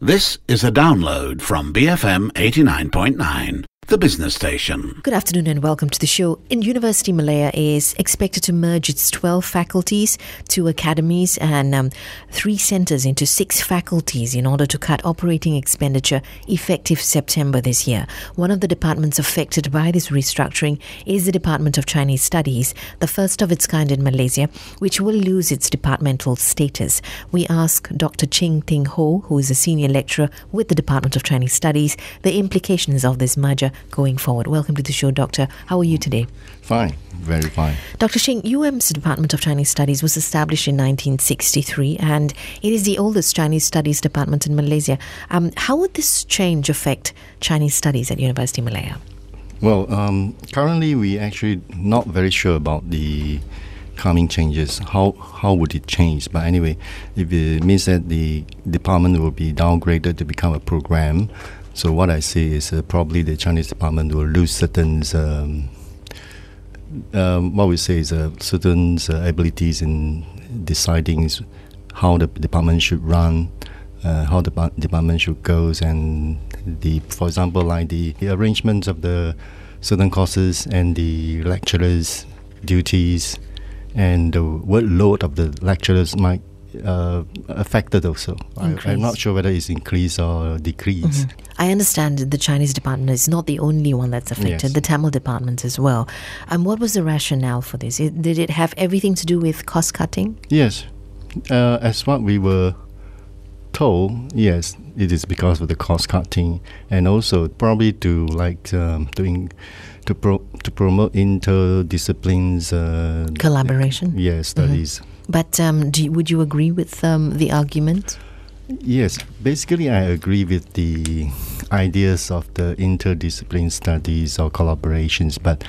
This is a download from BFM 89.9, the business station. Good afternoon and welcome to the show. University Malaya is expected to merge its 12 faculties, 2 academies and 3 centres into 6 faculties in order to cut operating expenditure effective September this year. One of the departments affected by this restructuring is the Department of Chinese Studies, the first of its kind in Malaysia, which will lose its departmental status. We ask Dr. Ching Ting Ho, who is a senior lecturer with the Department of Chinese Studies, the implications of this merger going forward. Welcome to the show, Doctor. How are you today? Fine, very fine. Dr. Ching, UM's Department of Chinese Studies was established in 1963 and it is the oldest Chinese Studies department in Malaysia. How would this change affect Chinese Studies at University Malaya? Well, currently we actually not very sure about the coming changes. How would it change? But anyway, if it means that the department will be downgraded to become a program, so what I say is probably the Chinese department will lose certain, what we say is certain abilities in deciding how the department should run, how the department should go, and for example, like the arrangements of the certain courses and the lecturers' duties and the workload of the lecturers might affected also. I'm not sure whether it's increased or decreased. Mm-hmm. I understand the Chinese department is not the only one that's affected, Yes. the Tamil department as well. What was the rationale for this? Did it have everything to do with cost cutting? Yes, as what we were told, yes, it is because of the cost cutting, and also probably to promote interdisciplines Collaboration? Yes, studies. But would you agree with the argument? Yes, basically I agree with the ideas of the interdiscipline studies or collaborations, but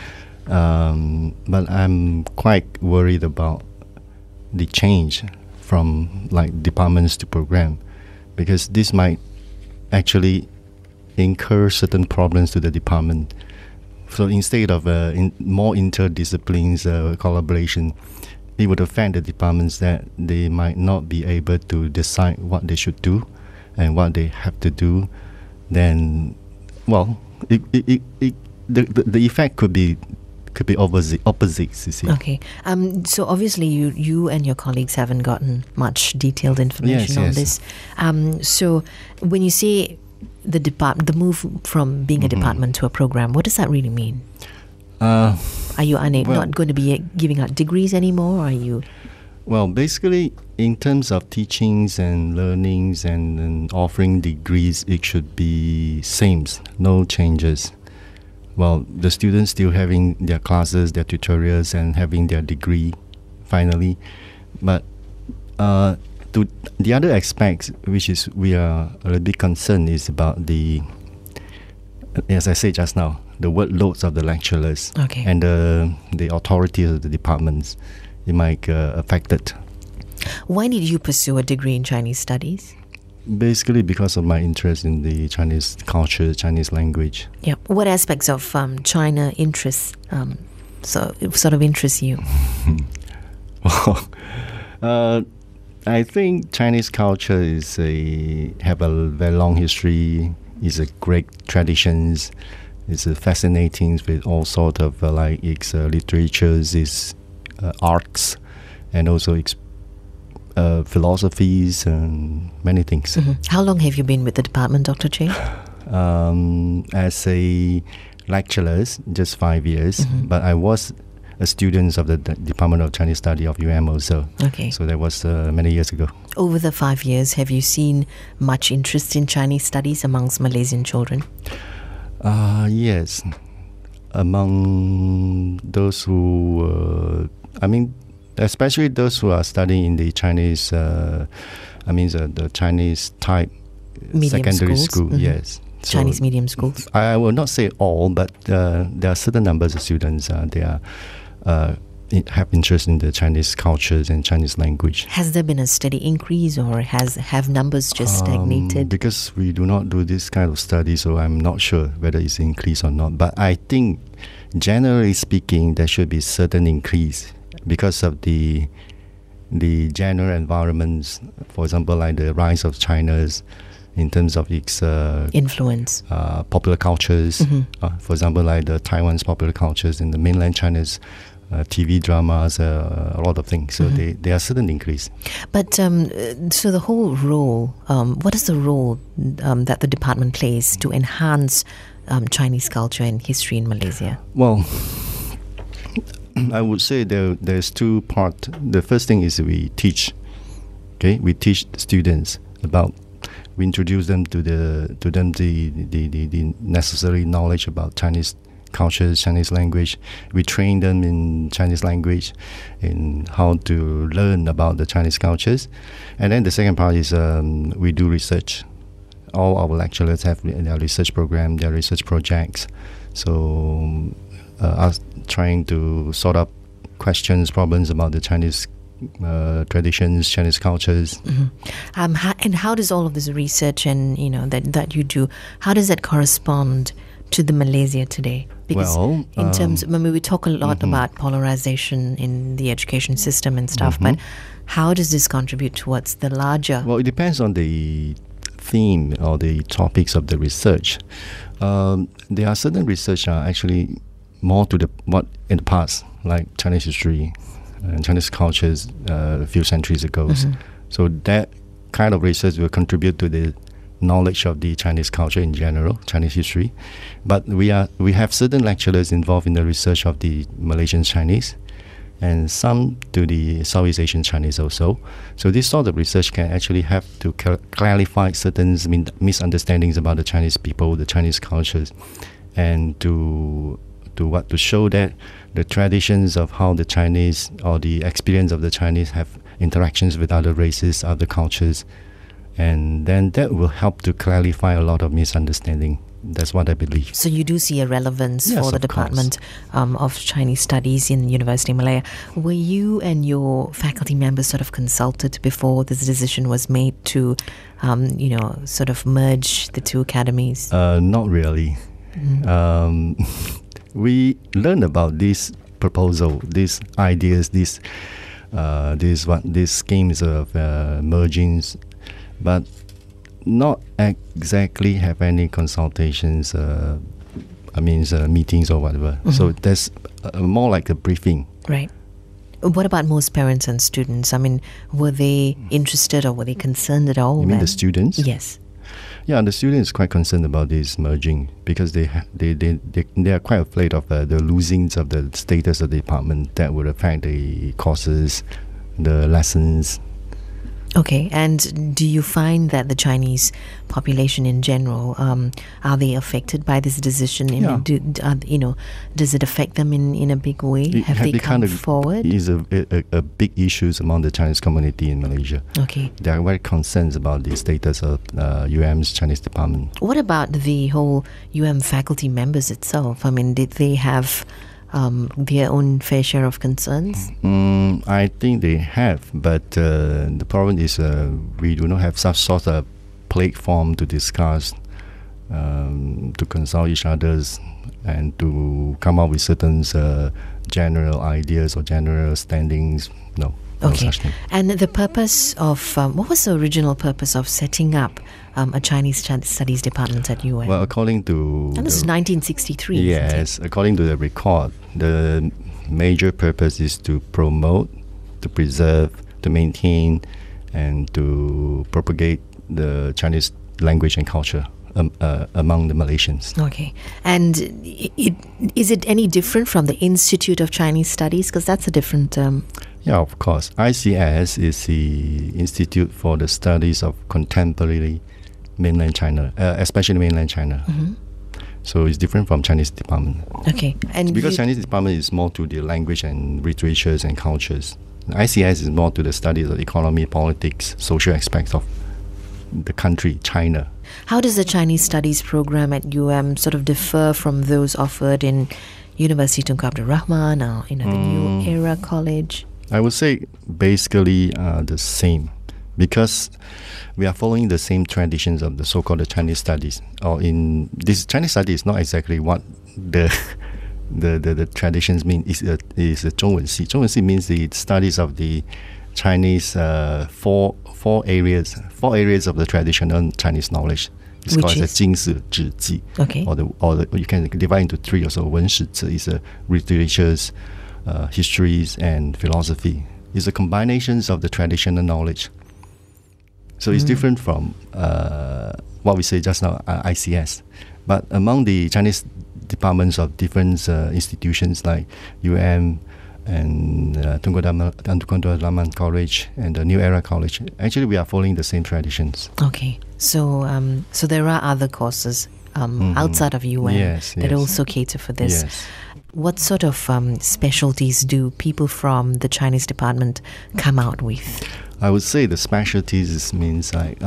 I'm quite worried about the change from like departments to program, because this might actually incur certain problems to the department. So instead of more interdisciplines collaboration, it would affect the departments that they might not be able to decide what they should do and what they have to do. Then, well, the effect could be opposites. You see. Okay. So obviously you and your colleagues haven't gotten much detailed information on this. So when you say the move from being a department to a program, what does that really mean? Are you not going to be giving out degrees anymore? Or are you? Well, basically, in terms of teachings and learnings and offering degrees, it should be same, no changes. Well, the students still having their classes, their tutorials, and having their degree finally. But to the other aspects, which is we are a little bit concerned, is about the, as I said just now, the workloads of the lecturers and the authority of the departments. It might affect it. Why did you pursue a degree in Chinese Studies? Basically because of my interest in the Chinese culture, Chinese language. Yeah. What aspects of China interests sort of interest you? Well, I think Chinese culture have a very long history. It's a great traditions. It's fascinating with all sort of its literatures, its arts, and also its philosophies and many things. Mm-hmm. How long have you been with the department, Dr. Ching? As a lecturer, just 5 years, but I was a student of the Department of Chinese Studies of UM also. Okay. So that was many years ago. Over the 5 years, have you seen much interest in Chinese studies amongst Malaysian children? Yes. Among those who, especially those who are studying in the Chinese, the Chinese type Medium secondary schools? school, yes. So Chinese medium schools? I will not say all, but there are certain numbers of students, they are have interest in the Chinese cultures and Chinese language. Has there been a steady increase, or have numbers just stagnated? Because we do not do this kind of study, so I'm not sure whether it's increased or not. But I think, generally speaking, there should be certain increase because of the general environments. For example, like the rise of China's in terms of its influence, popular cultures. For example, like the Taiwan's popular cultures and the mainland China's TV dramas, a lot of things. So there are certain increase. But so the whole role, what is the role that the department plays to enhance Chinese culture and history in Malaysia? Well, I would say there's two parts. The first thing is we teach. Okay, we teach the students about. We introduce them to the necessary knowledge about Chinese culture, Chinese language. We train them in Chinese language, in how to learn about the Chinese cultures. And then the second part is we do research. All our lecturers have their research program, their research projects. So us trying to sort out questions, problems about the Chinese traditions, Chinese cultures. And how does all of this research and that you do, how does that correspond to the Malaysia today? Because in terms, we talk a lot about polarization in the education system and stuff, but how does this contribute towards the larger? Well, it depends on the theme or the topics of the research. There are certain research are actually more to what in the past, like Chinese history and Chinese cultures a few centuries ago. So that kind of research will contribute to the knowledge of the Chinese culture in general, Chinese history. But we have certain lecturers involved in the research of the Malaysian Chinese, and some to the Southeast Asian Chinese also. So this sort of research can actually help to clarify certain misunderstandings about the Chinese people, the Chinese cultures, and to show that the traditions of how the Chinese or the experience of the Chinese have interactions with other races, other cultures, and then that will help to clarify a lot of misunderstanding. That's what I believe. So you do see a relevance for the Department of Chinese Studies in University of Malaya. Were you and your faculty members sort of consulted before this decision was made to, sort of merge the two academies? Not really. We learned about this proposal, these ideas, these schemes of mergings, but not exactly have any consultations. Meetings or whatever. So that's more like a briefing. Right. What about most parents and students? I mean, were they interested or were they concerned at all? You mean the students? Yes. Yeah, the students quite concerned about this merging because they are quite afraid of the losings of the status of the department that would affect the courses, the lessons. Okay, and do you find that the Chinese population in general, are they affected by this decision? Does it affect them in a big way? Have they come forward? It is a big issue among the Chinese community in Malaysia. Okay. They are very concerned about the status of UM's Chinese department. What about the whole UM faculty members itself? I mean, did they have their own fair share of concerns? I think they have, but the problem is we do not have such sort of platform to discuss, to consult each others, and to come up with certain general ideas or general standings. No. Okay. No such thing. And the purpose of what was the original purpose of setting up a Chinese Studies department at UM? Well, according to... And this is 1963, yes, according to the record, the major purpose is to promote, to preserve, to maintain, and to propagate the Chinese language and culture among the Malaysians. Okay. And is it any different from the Institute of Chinese Studies? Because that's a different... Yeah, of course. ICS is the Institute for the Studies of Contemporary Mainland China, especially Mainland China. So it's different from Chinese department. Okay. And because Chinese department is more to the language and literatures and cultures. ICS is more to the studies of economy, politics, social aspects of the country, China. How does the Chinese Studies program at UM sort of differ from those offered in University Tunku Abdul Rahman or the New Era College? I would say basically the same, because we are following the same traditions of the so-called Chinese studies. Or in this Chinese study is not exactly what the traditions mean. Is a 中文系. 中文系 means the studies of the Chinese four four areas of the traditional Chinese knowledge. It's Which called the is? 经史志记. Okay. Or the you can divide into three also. 文史志 is literatures, histories, and philosophy. It's a combinations of the traditional knowledge. So it's different from what we say just now, ICS. But among the Chinese departments of different institutions like UM and Tunku Abdul Rahman College and the New Era College, actually we are following the same traditions. Okay. So so there are other courses outside of UM that also cater for this. Yes. What sort of specialties do people from the Chinese department come out with? I would say the specialties means like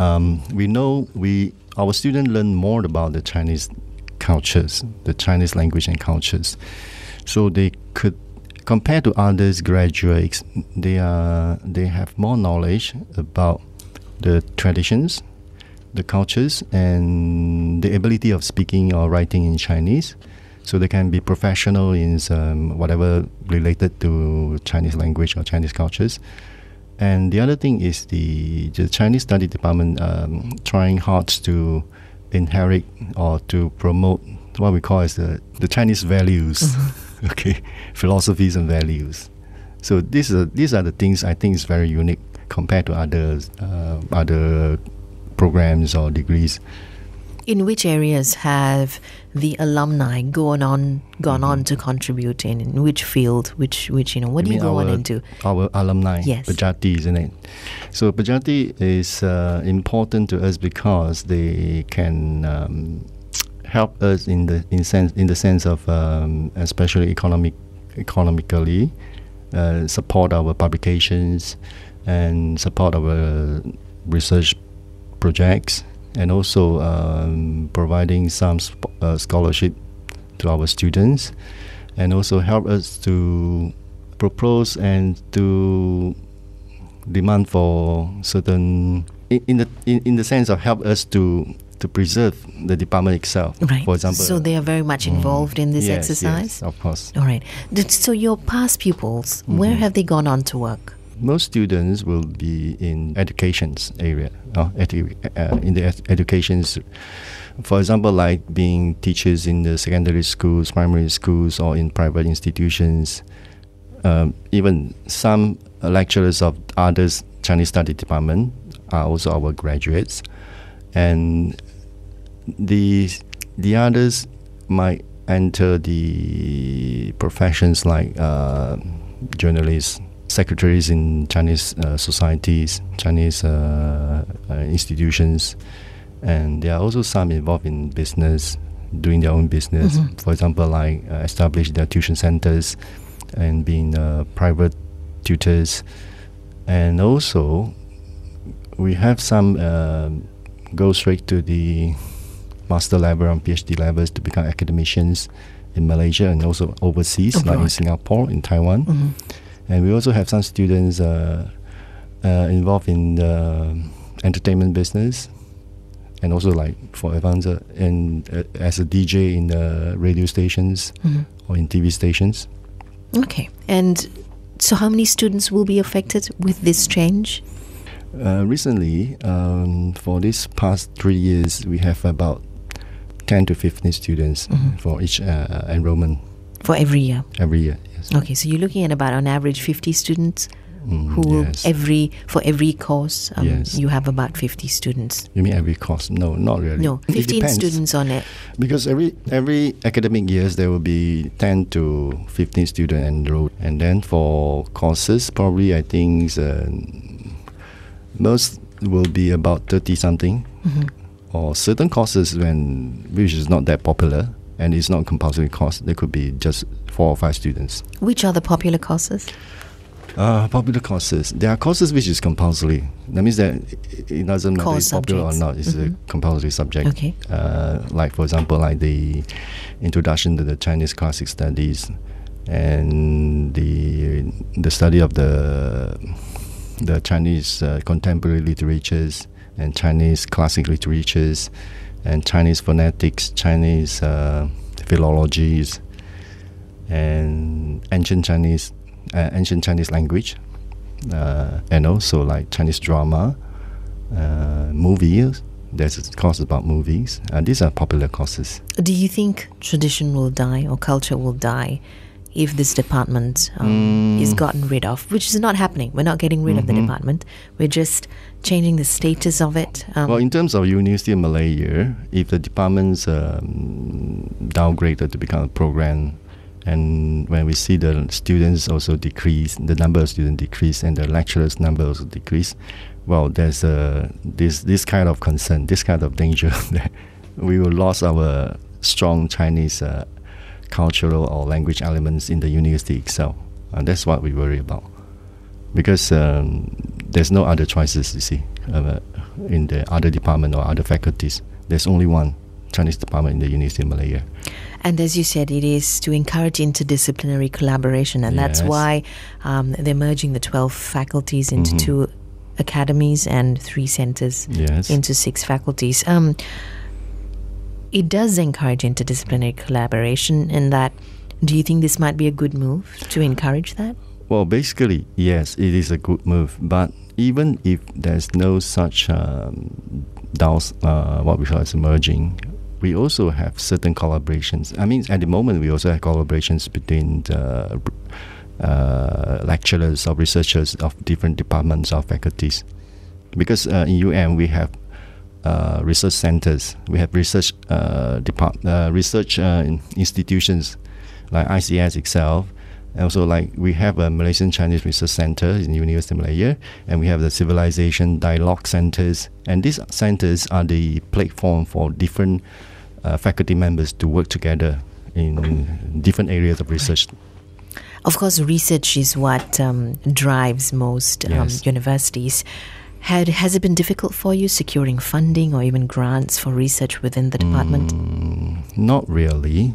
our students learn more about the Chinese cultures, the Chinese language and cultures. So they could, compared to others graduates, they have more knowledge about the traditions, the cultures, and the ability of speaking or writing in Chinese. So they can be professional in whatever related to Chinese language or Chinese cultures. And the other thing is the Chinese study department trying hard to inherit or to promote what we call as the Chinese values, okay, philosophies and values. So these are the things I think is very unique compared to other programs or degrees. In which areas have the alumni gone on to contribute in which field, which what do you go on into? Our alumni, yes. Pejati, isn't it? So Pejati is important to us because they can help us in the sense of especially economically support our publications and support our research projects, and also providing some scholarship to our students, and also help us to propose and to demand for certain in the sense of help us to preserve the department itself. Right. For example, so they are very much involved in this exercise. Yes, of course. All right. So your past pupils, where have they gone on to work? Most students will be in education's area, in the educations. For example, like being teachers in the secondary schools, primary schools, or in private institutions. Even some lecturers of others Chinese study department are also our graduates, and the others might enter the professions like journalists, secretaries in Chinese societies, Chinese institutions, and there are also some involved in business, doing their own business. For example, like establish their tuition centers and being private tutors. And also, we have some go straight to the master level and PhD levels to become academicians in Malaysia and also overseas, like in Singapore, in Taiwan. And we also have some students involved in the entertainment business, and also like for example, as a DJ in the radio stations or in TV stations. Okay. And so how many students will be affected with this change? Recently, for this past 3 years, we have about 10 to 15 students for each enrollment. For every year? Every year, yes. Okay, so you're looking at about on average 50 students who will for every course you have about 50 students. You mean every course? No, not really. No, 15 students on it. Because every academic years there will be 10 to 15 students enrolled, and then for courses probably I think most will be about 30 something, or certain courses which is not that popular and it's not compulsory course, there could be just 4 or 5 students. Which are the popular courses? Popular courses. There are courses which is compulsory. That means that it doesn't matter if it's popular or not. It's a compulsory subject. Okay. Like for example, like the introduction to the Chinese classic studies, and the study of the Chinese contemporary literatures and Chinese classic literatures and Chinese phonetics, Chinese philologies, and ancient Chinese language, and also like Chinese drama, movies. There's a course about movies. These are popular courses. Do you think tradition will die or culture will die if this department is gotten rid of? Which is not happening. We're not getting rid of the department. We're just changing the status of it. Well, in terms of University of Malaya, if the department's downgraded to become a program, and when we see the students also decrease, the number of students decrease, and the lecturers' number also decrease, well, there's this kind of concern, this kind of danger that we will lose our strong Chinese cultural or language elements in the university itself. And that's what we worry about. Because there's no other choices, you see, in the other department or other faculties. There's only one Chinese department in the University of Malaya. And as you said, it is to encourage interdisciplinary collaboration, and that's why they're merging the 12 faculties into 2 academies and 3 centers into 6 faculties. It does encourage interdisciplinary collaboration in that. Do you think this might be a good move to encourage that? Well, basically, yes, it is a good move. But even if there's no such what we call as merging, we also have certain collaborations. I mean, at the moment, we also have collaborations between the lecturers or researchers of different departments or faculties. Because in UM, we have research centers, we have research institutions like ICS itself. And also, like, we have a Malaysian Chinese Research Center in University of Malaya, and we have the Civilization Dialogue Centers. And these centers are the platform for different faculty members to work together in different areas of research. Of course, research is what drives most universities. Has it been difficult for you securing funding or even grants for research within the department? Not really.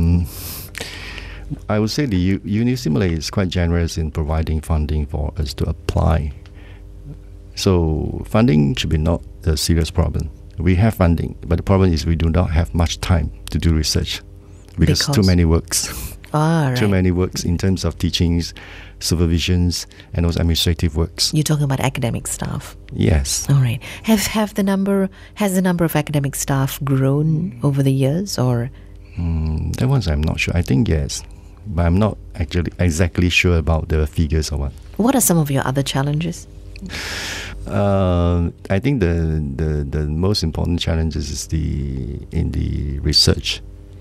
I would say the University of Malaya is quite generous in providing funding for us to apply. So funding should be not a serious problem. We have funding, but the problem is we do not have much time to do research because too many works. Too many works in terms of teachings, supervisions, and also administrative works. You're talking about academic staff? Yes. All right. Has the number of academic staff grown over the years, or? That one I'm not sure. I think yes, but I'm not actually exactly sure about the figures or what. What are some of your other challenges? I think the most important challenges is in the research.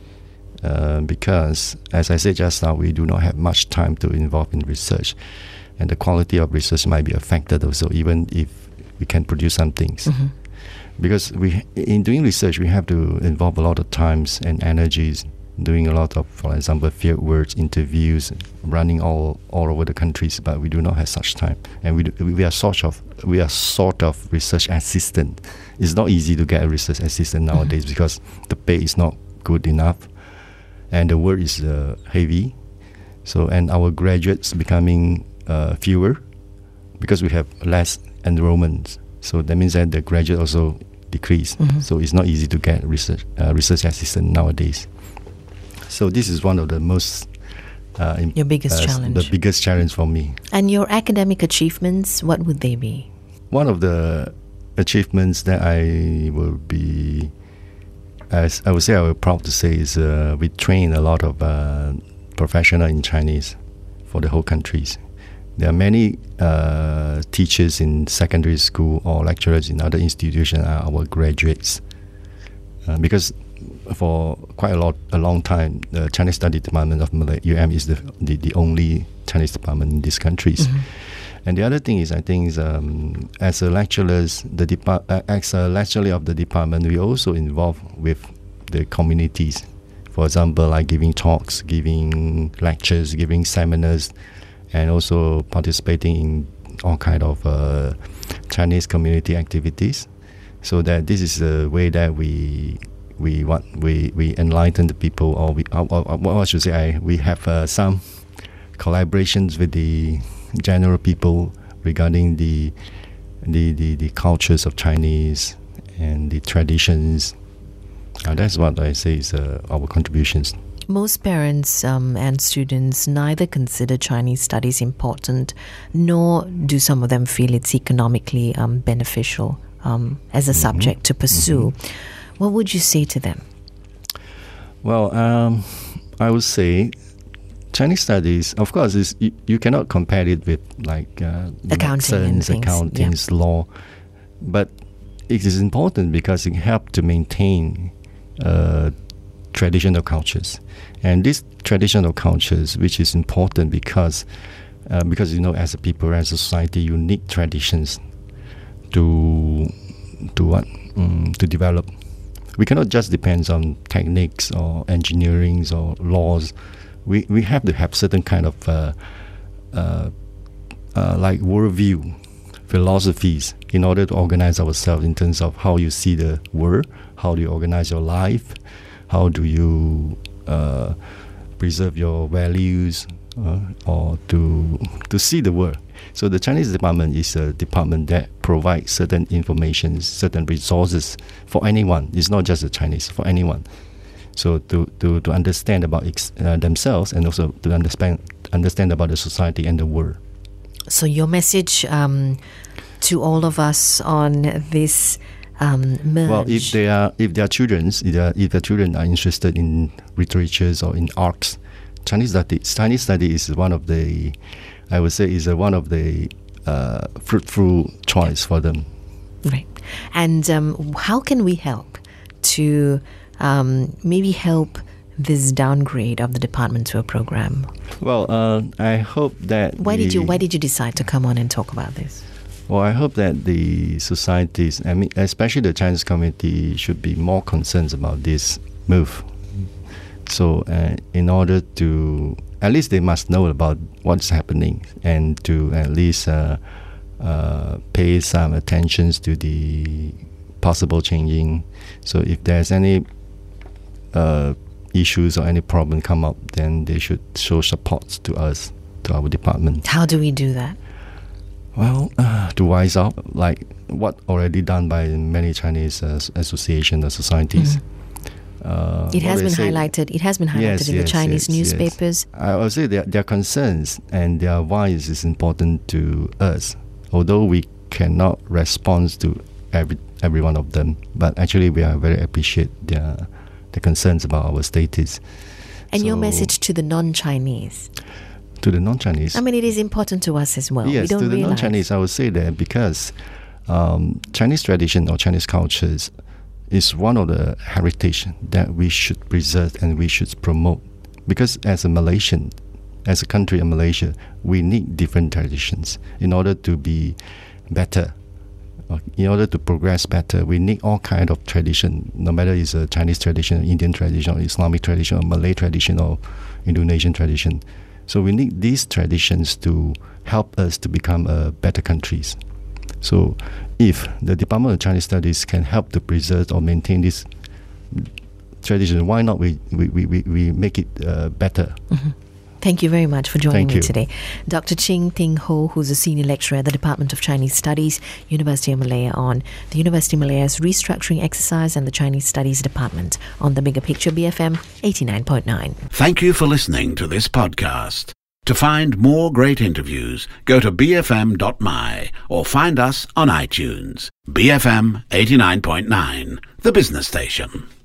Because, as I said just now, we do not have much time to involve in research, and the quality of research might be affected also, even if we can produce some things. Because in doing research, we have to involve a lot of times and energies, doing a lot of, for example, field work, interviews, running all over the countries, but we do not have such time. And we are sort of research assistant. It's not easy to get a research assistant nowadays because the pay is not good enough. And the work is heavy, and our graduates becoming fewer because we have less enrollments. So that means that the graduate also decrease. So it's not easy to get research assistant nowadays. So this is one of the most your biggest challenge. The biggest challenge for me. And your academic achievements, what would they be? One of the achievements that I will be, as I would say, I was proud to say is we train a lot of professionals in Chinese for the whole countries. There are many teachers in secondary school or lecturers in other institutions are our graduates. Because for quite a long time, the Chinese Study Department of UM is the only Chinese department in these countries. And the other thing is, I think, as a lecturer of the department, we also involved with the communities. For example, like giving talks, giving lectures, giving seminars, and also participating in all kind of Chinese community activities. So that this is a way that we enlighten the people, or what I should say, we have some collaborations with the general people regarding the cultures of Chinese and the traditions. That's what I say is our contributions. Most parents and students neither consider Chinese studies important, nor do some of them feel it's economically beneficial as a subject to pursue. What would you say to them? Well, I would say Chinese studies, of course, you cannot compare it with like accounting, law, but it is important because it helps to maintain traditional cultures. And these traditional cultures, which is important because as a people, as a society, you need traditions to develop. We cannot just depend on techniques or engineering or laws. We have to have certain kind of like worldview, philosophies in order to organize ourselves in terms of how you see the world, how do you organize your life, how do you preserve your values, or to see the world. So the Chinese department is a department that provides certain information, certain resources for anyone. It's not just the Chinese, for anyone. So to understand about themselves and also to understand about the society and the world. So your message to all of us on this merge. Well, if their children are interested in literatures or in arts, Chinese study is one of the, I would say, is one of the fruitful choice for them. Right. And how can we help to maybe help this downgrade of the department to a program? Well, I hope that. Why did you decide to come on and talk about this? Well, I hope that the societies, I mean, especially the Chinese community, should be more concerned about this move. So, in order to, at least they must know about what's happening, and to at least pay some attention to the possible changing. So, if there's any issues or any problem come up, then they should show support to us, to our department. How do we do that? Well, to wise up, like what already done by many Chinese associations or societies. It has been highlighted. It has been highlighted in the Chinese newspapers. Yes. I would say their concerns and their voice is important to us, although we cannot respond to every one of them. But actually, we are very appreciate their concerns about our status. And your message to the non-Chinese? To the non-Chinese? I mean, it is important to us as well. Yes, we don't to the realize. Non-Chinese, I would say that because Chinese tradition or Chinese cultures is one of the heritage that we should preserve and we should promote. Because as a Malaysian, as a country in Malaysia, we need different traditions in order to be better. In order to progress better, we need all kind of tradition, no matter it's a Chinese tradition, Indian tradition, or Islamic tradition, or Malay tradition, or Indonesian tradition. So we need these traditions to help us to become better countries. So if the Department of Chinese Studies can help to preserve or maintain this tradition, why not we make it better? Mm-hmm. Thank you very much for joining me you. today. Dr. Ching Ting Ho, who's a senior lecturer at the Department of Chinese Studies, University of Malaya, on the University of Malaya's restructuring exercise and the Chinese Studies Department on The Bigger Picture, BFM 89.9. Thank you for listening to this podcast. To find more great interviews, go to bfm.my or find us on iTunes. BFM 89.9, the business station.